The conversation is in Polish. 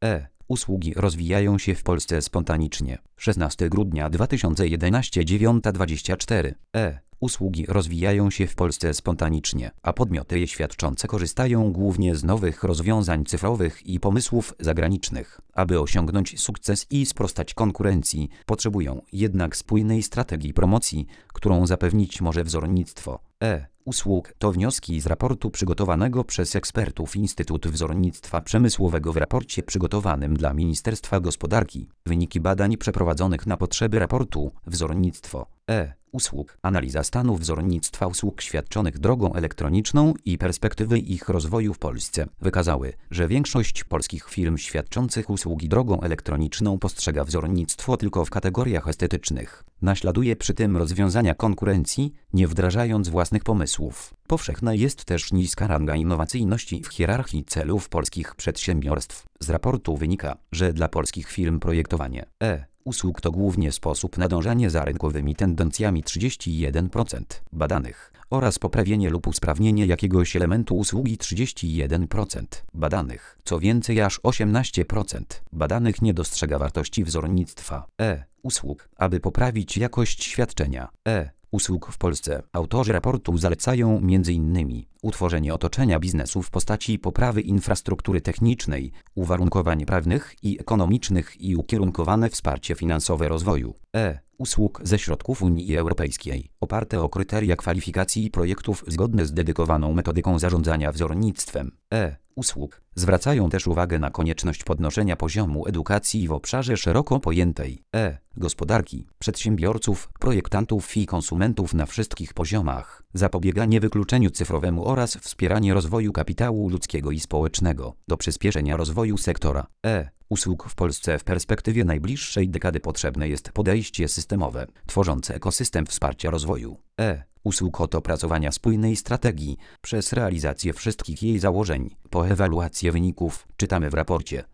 Usługi rozwijają się w Polsce spontanicznie. 16 grudnia 2011 9:24. Usługi rozwijają się w Polsce spontanicznie, a podmioty je świadczące korzystają głównie z nowych rozwiązań cyfrowych i pomysłów zagranicznych. Aby osiągnąć sukces i sprostać konkurencji, potrzebują jednak spójnej strategii promocji, którą zapewnić może wzornictwo usług. To wnioski z raportu przygotowanego przez ekspertów Instytutu Wzornictwa Przemysłowego w raporcie przygotowanym dla Ministerstwa Gospodarki. Wyniki badań przeprowadzonych na potrzeby raportu Wzornictwo usług. Analiza stanu wzornictwa usług świadczonych drogą elektroniczną i perspektywy ich rozwoju w Polsce wykazały, że większość polskich firm świadczących usługi drogą elektroniczną postrzega wzornictwo tylko w kategoriach estetycznych. Naśladuje przy tym rozwiązania konkurencji, nie wdrażając własnych pomysłów. Powszechna jest też niska ranga innowacyjności w hierarchii celów polskich przedsiębiorstw. Z raportu wynika, że dla polskich firm projektowanie usług to głównie sposób nadążania za rynkowymi tendencjami 31% badanych oraz poprawienie lub usprawnienie jakiegoś elementu usługi 31% badanych. Co więcej, aż 18% badanych nie dostrzega wartości wzornictwa usług, aby poprawić jakość świadczenia usług w Polsce. Autorzy raportu zalecają m.in. utworzenie otoczenia biznesu w postaci poprawy infrastruktury technicznej, uwarunkowań prawnych i ekonomicznych i ukierunkowane wsparcie finansowe rozwoju usług ze środków Unii Europejskiej, oparte o kryteria kwalifikacji projektów zgodne z dedykowaną metodyką zarządzania wzornictwem usług. Zwracają też uwagę na konieczność podnoszenia poziomu edukacji w obszarze szeroko pojętej gospodarki, przedsiębiorców, projektantów i konsumentów na wszystkich poziomach, zapobieganie wykluczeniu cyfrowemu oraz wspieranie rozwoju kapitału ludzkiego i społecznego. Do przyspieszenia rozwoju sektora usług w Polsce w perspektywie najbliższej dekady potrzebne jest podejście systemowe, tworzące ekosystem wsparcia rozwoju usług od opracowania spójnej strategii, przez realizację wszystkich jej założeń, po ewaluację wyników, czytamy w raporcie,